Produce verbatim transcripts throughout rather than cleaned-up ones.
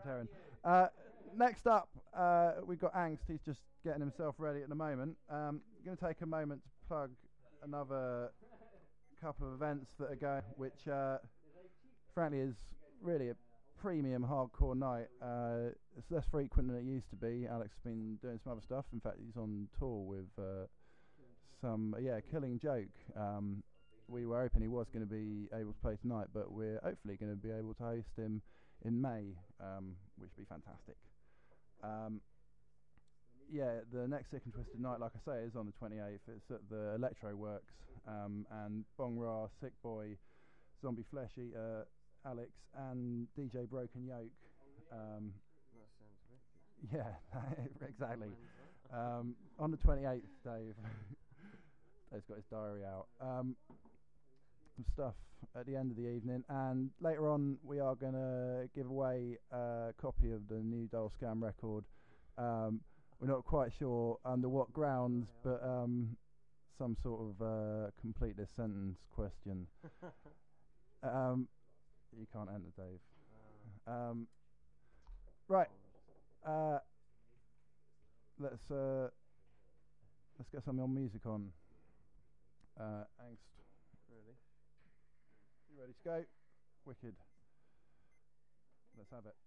Tearing. Uh, next up, uh, we've got Angst. He's just getting himself ready at the moment. Um, I'm going to take a moment to plug another couple of events that are going, which uh, frankly is really a premium hardcore night. Uh, it's less frequent than it used to be. Alex has been doing some other stuff. In fact, he's on tour with uh, some, yeah, Killing Joke. Um, we were hoping he was going to be able to play tonight, but we're hopefully going to be able to host him in May, um, which would be fantastic. Um, yeah, the next Sick and Twisted night, like I say, is on the twenty-eighth. It's at the Electro Works, um, and Bong Ra, Sick Boy, Zombie Flesh Eater, Alex, and D J Broken Yoke. Um, that sounds wicked. Yeah, exactly. Um, on the twenty-eighth, Dave. Dave's got his diary out. Um, some stuff at the end of the evening, and later on we are going to give away a copy of the new Dull Scam record. Um, we're not quite sure under what grounds, but um, some sort of uh, complete this sentence question. um, you can't enter, Dave. Um, right. Uh, let's uh, let's get some more music on. Uh, Angst. Really? You ready to go? Wicked. Let's have it.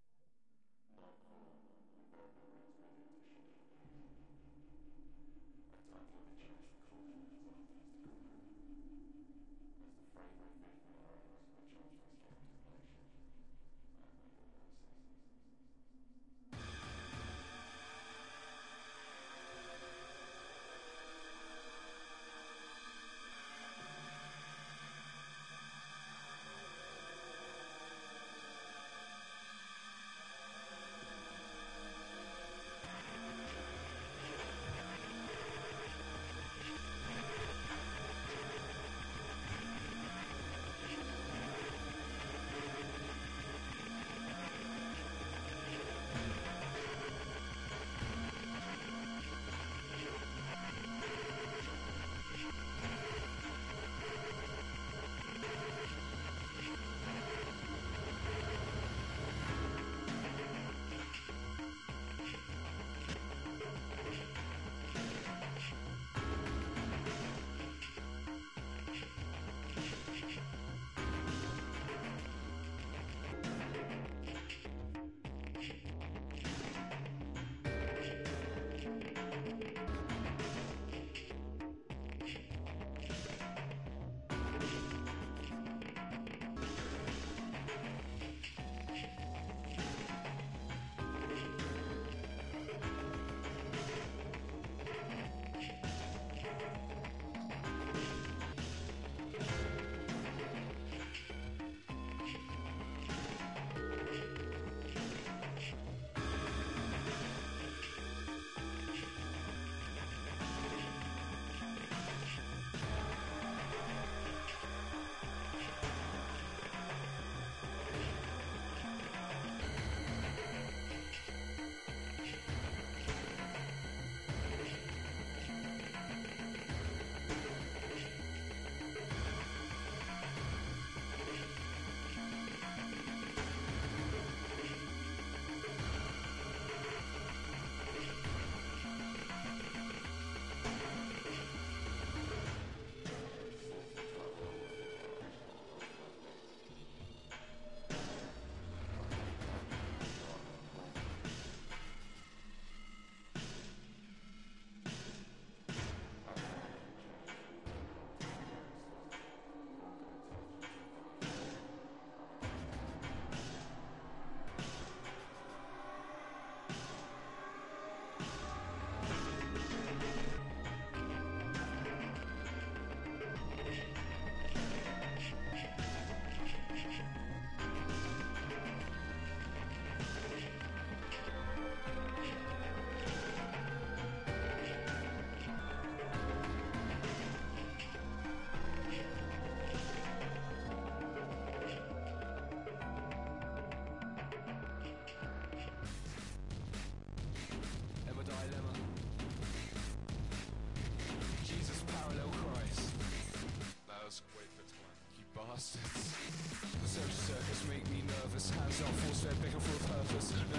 bastards. The social circus make me nervous. Hands off, force fed, begging for a purpose.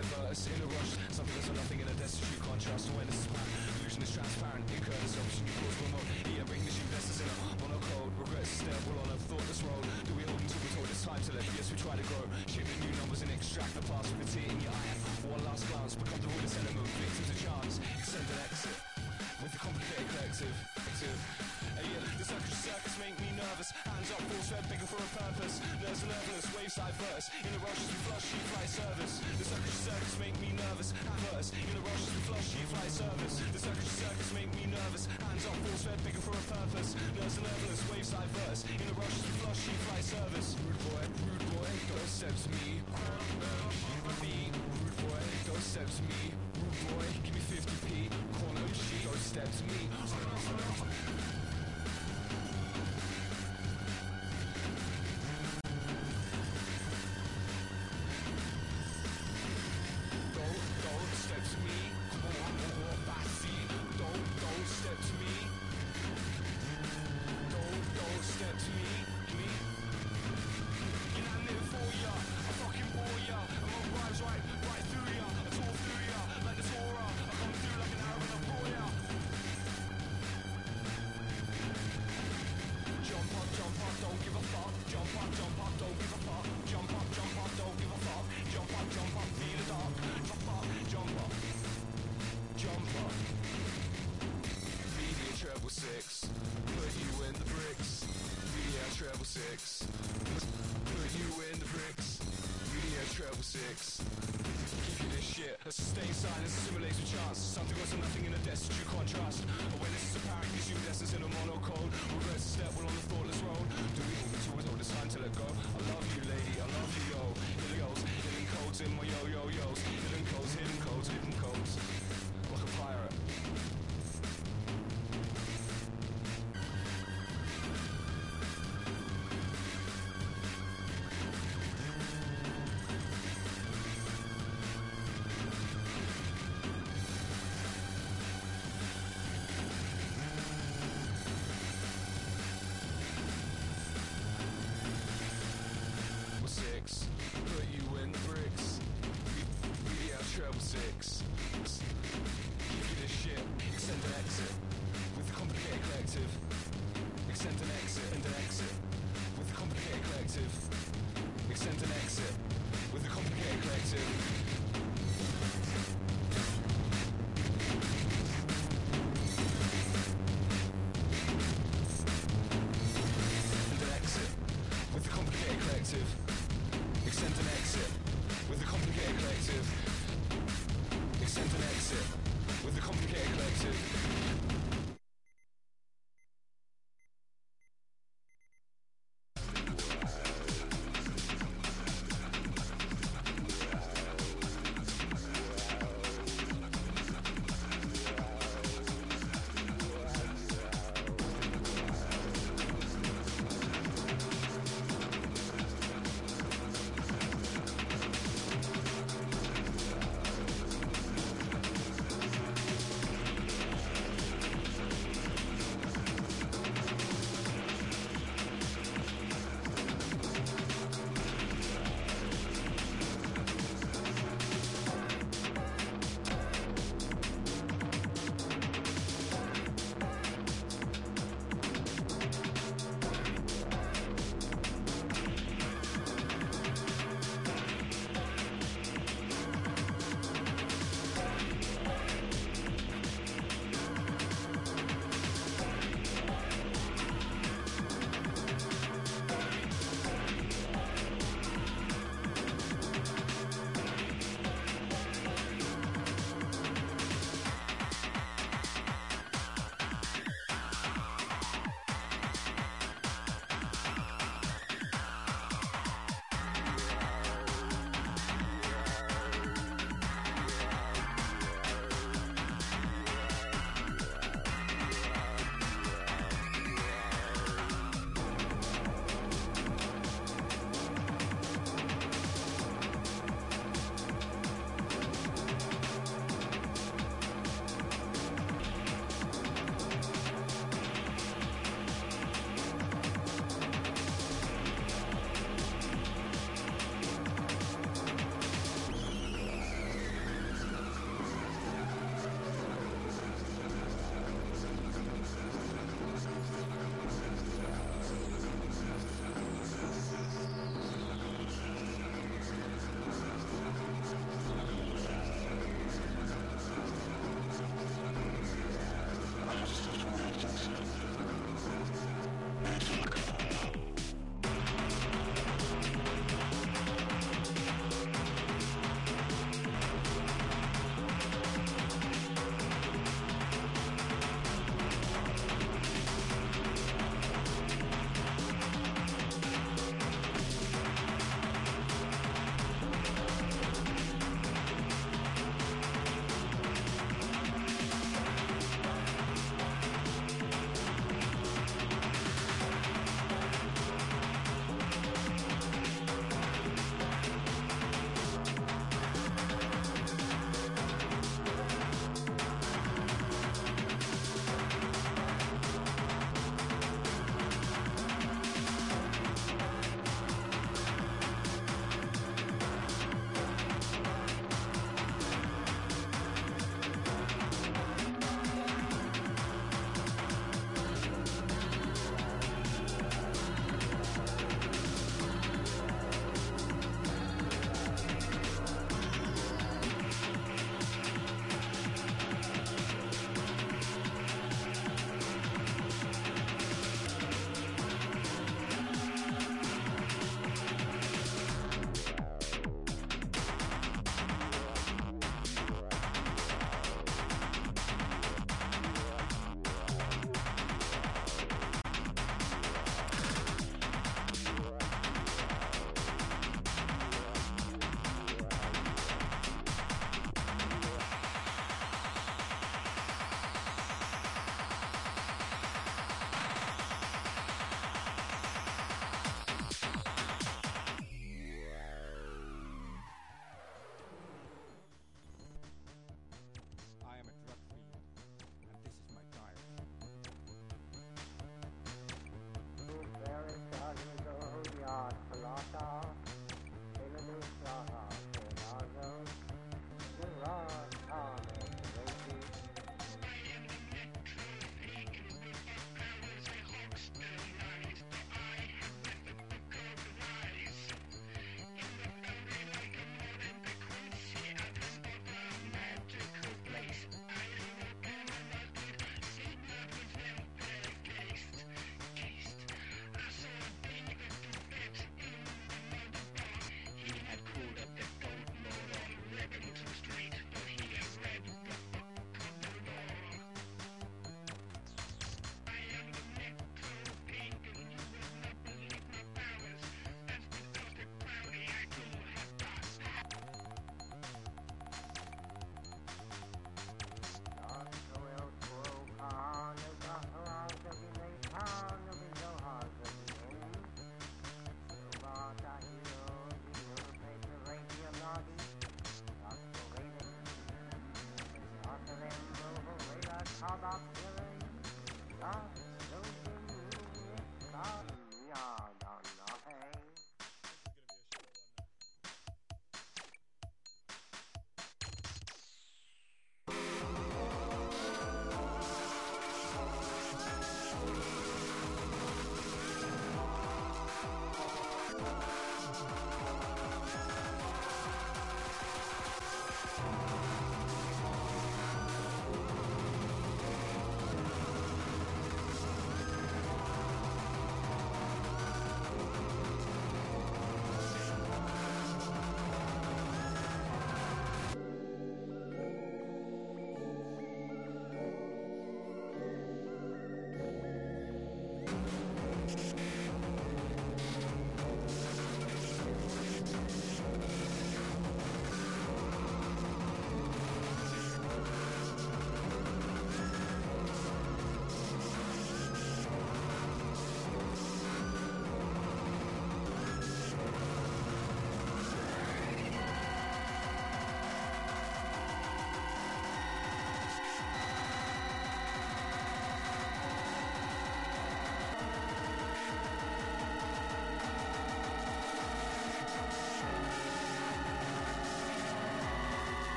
diverse in a rush. Something that's nothing in a destitute contrast. So when this is apparent, illusion is transparent. Incur this opportunity cause remote. Yeah, bring the shoot lessons in a monocode. Regrets step well on a thoughtless road. Do we hold until we're told it's time to let? Yes, we try to grow. Shift the new numbers and extract the past with a tear in your eye. One last glance become the witness element. Victims a chance. Extend an exit with the complicated collective. Active. Hey, yeah, the circus circus make me nervous. Hands up, force fed, begging for a purpose. Nerves and nerveless, waves diverse. In the rush as we flush, she fly service. The circus circus make me nervous. Adverse. In the rush as we flush, she fly service. The circus circus make me nervous. Hands up, force fed, begging for a purpose. Nerves and nerveless, waves diverse. In the rush as we flush, she fly service. Rude boy, rude boy, don't step to me. me. Rude boy, don't step to me. Rude boy, give me fifty p. Corner she, don't step to me. Six, put you in the bricks. Media treble six, put you in the bricks. Media treble six. Give you this shit. A sustained silence simulates a chance. Something goes to nothing in a destitute contrast. Awareness is apparent, consumed essence in a monocode. Regrets a step well on the thoughtless road. Do we move until we're told it's time to let go? I love you, lady, I love you, yo. Hidden codes, hidden codes in my yo-yo-yos. Hidden codes, hidden codes, hidden codes. Like a pirate. Put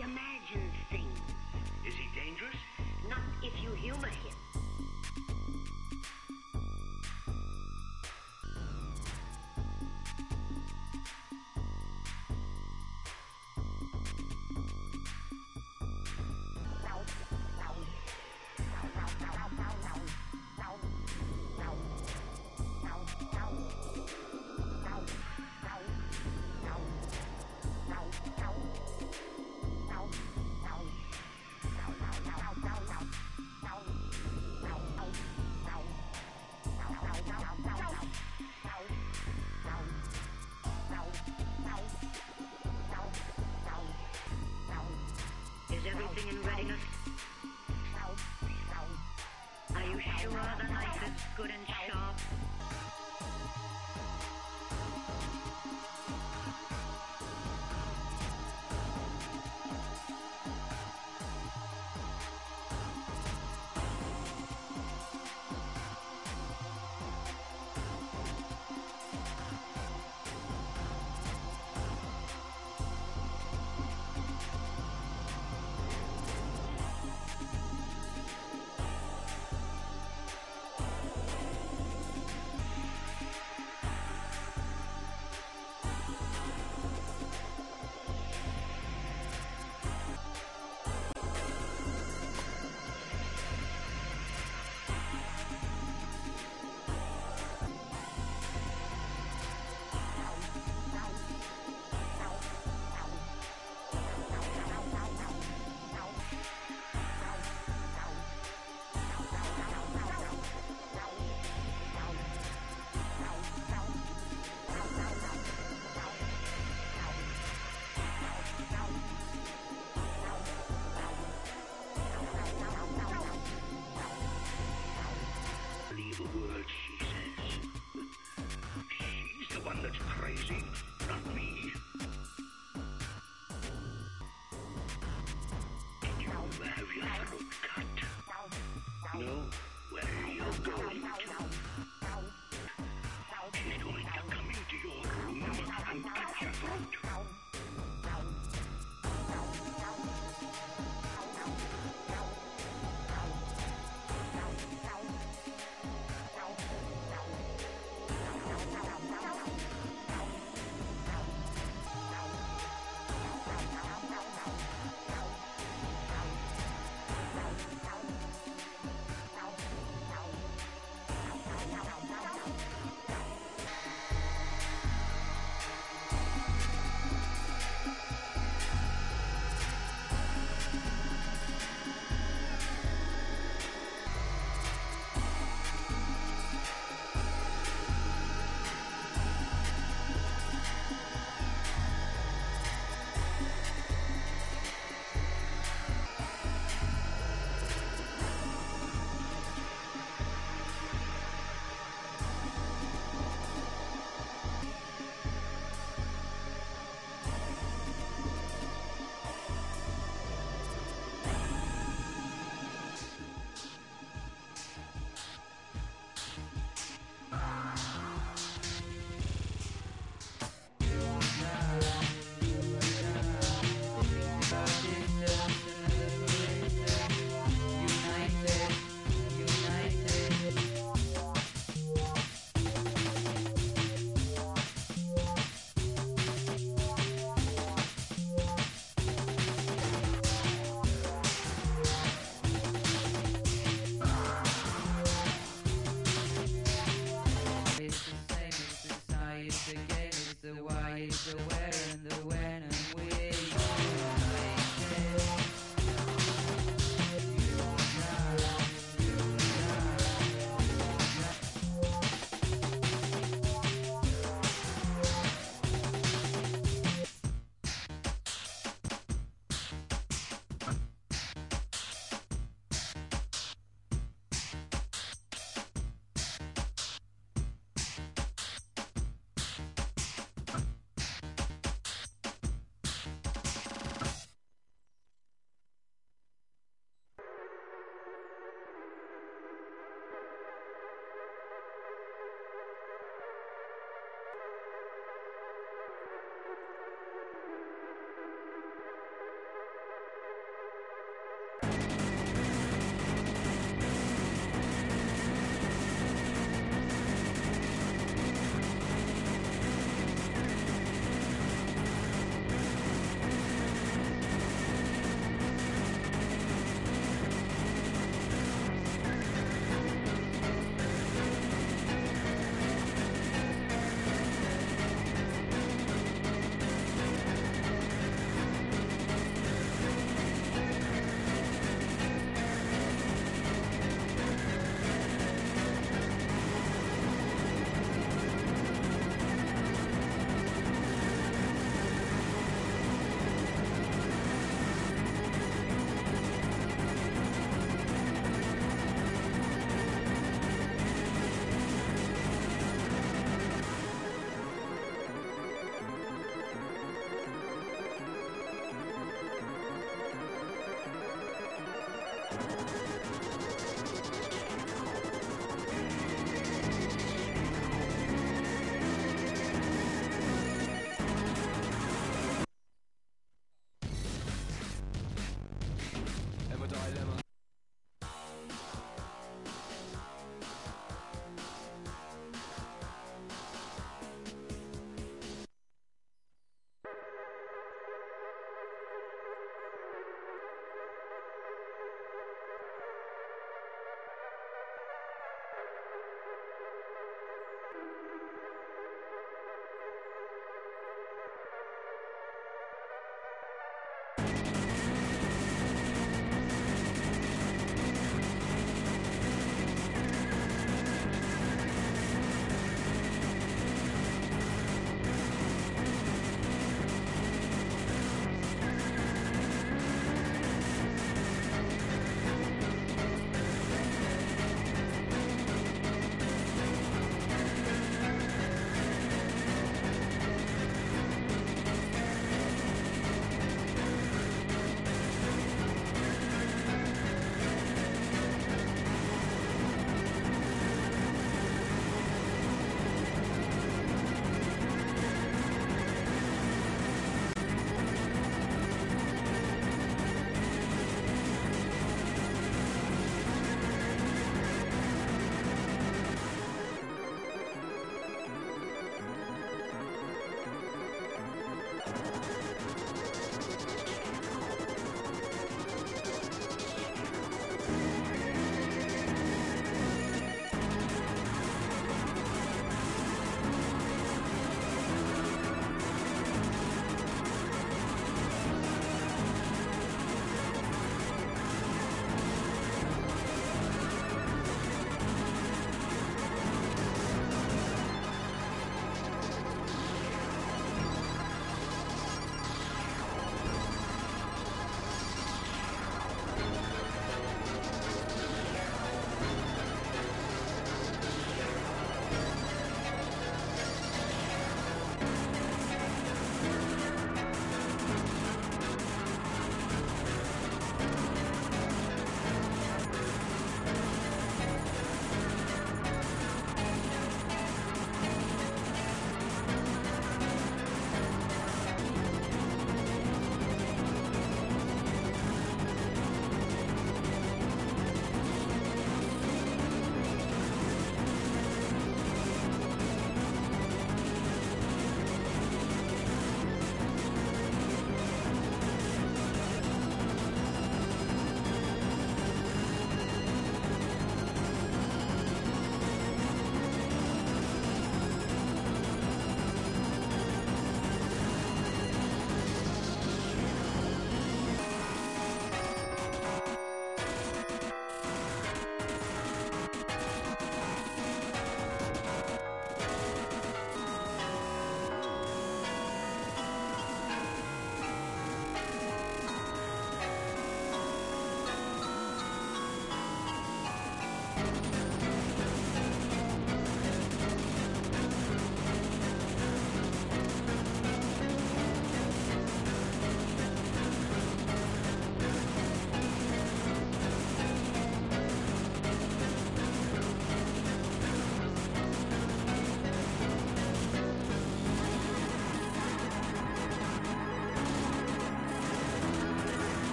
He imagines things. Is he dangerous? Not if you humor him. Is everything in readiness? Are you sure the knife is good and sharp? Believe a word she says. She's the one that's crazy, not me. Did you ever have your throat cut? No? Where are you going to? She's going to come into your room and cut your throat.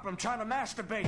Stop, I'm trying to masturbate.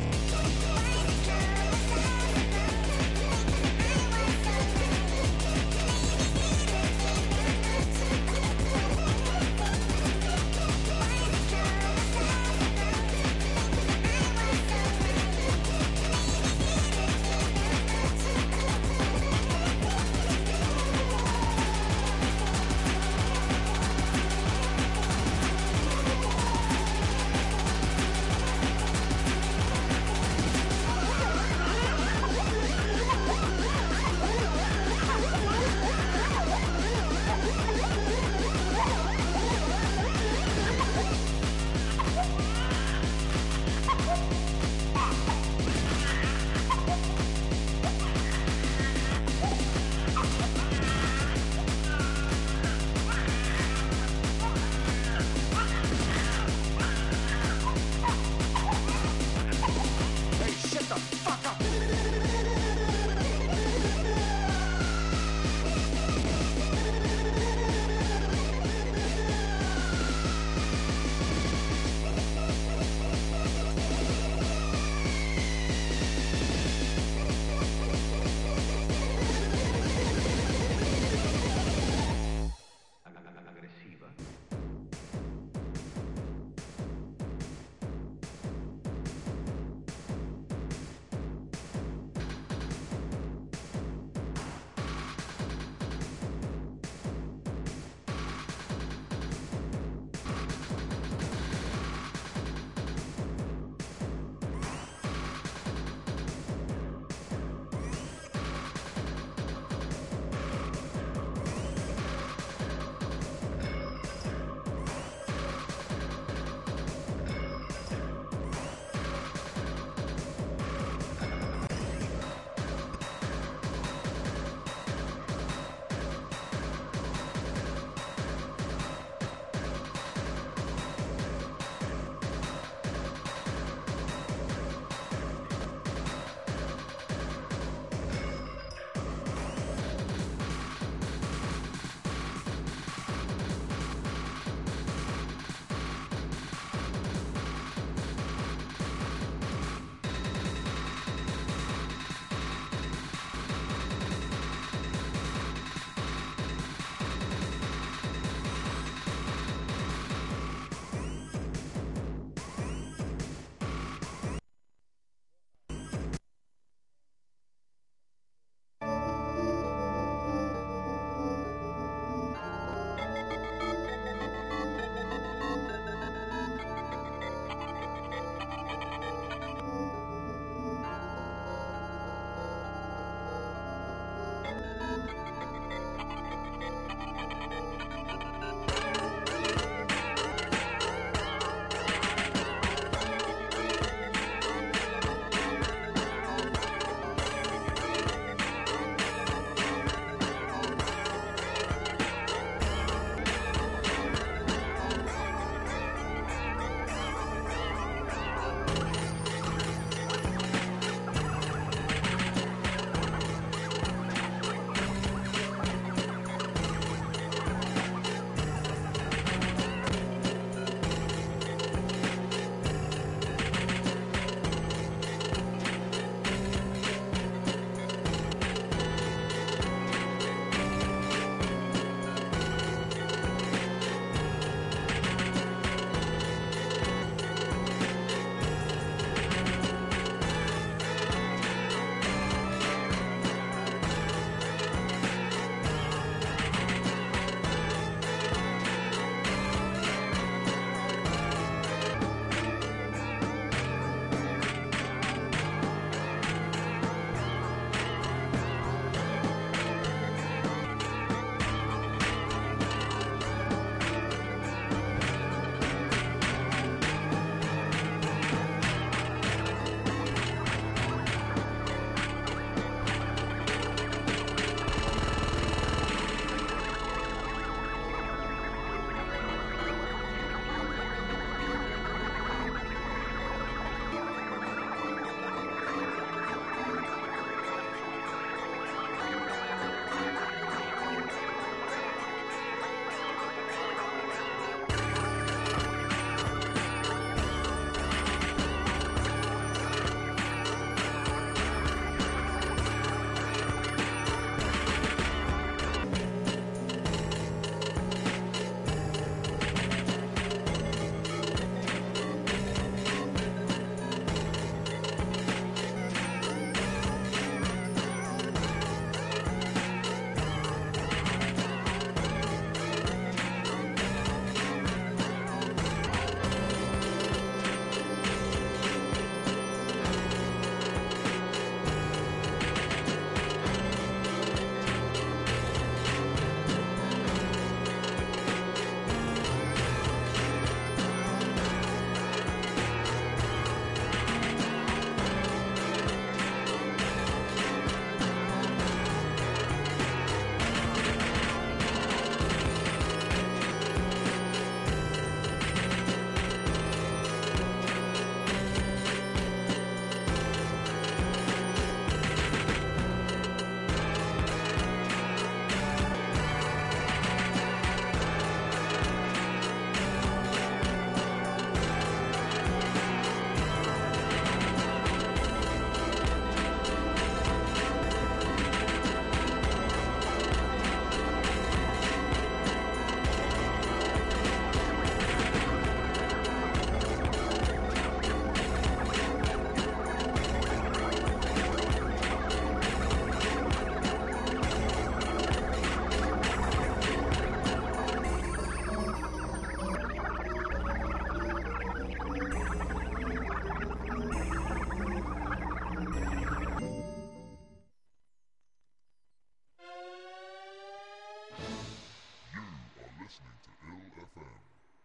are listening to Ill F M.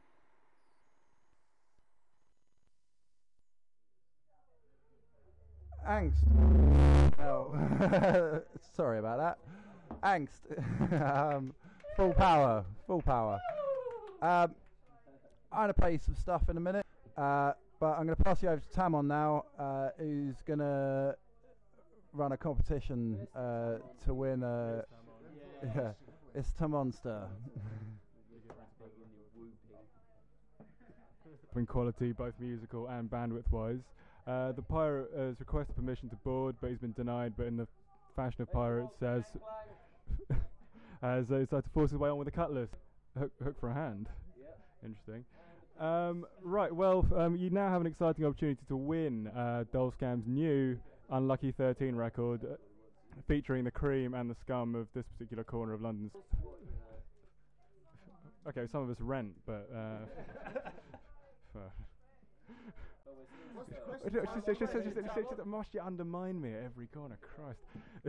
Angst. Oh, sorry about that. Angst. um, full power. Full power. Um, I'm going to play some stuff in a minute, uh, but I'm going to pass you over to Tamon now, uh, who's going to run a competition uh, to win a... Yeah, it's Tamonster. In quality, both musical and bandwidth-wise. Uh, the pirate uh, has requested permission to board, but he's been denied. But in the fashion of pirates, says as uh, he's had to force his way on with the cutlass, hook, hook for a hand. Interesting. Um, right. Well, um, you now have an exciting opportunity to win uh, Dolscam's new Unlucky thirteen record, uh, featuring the cream and the scum of this particular corner of London's. Okay, some of us rent, but. Uh, Must you undermine me at every corner, Christ.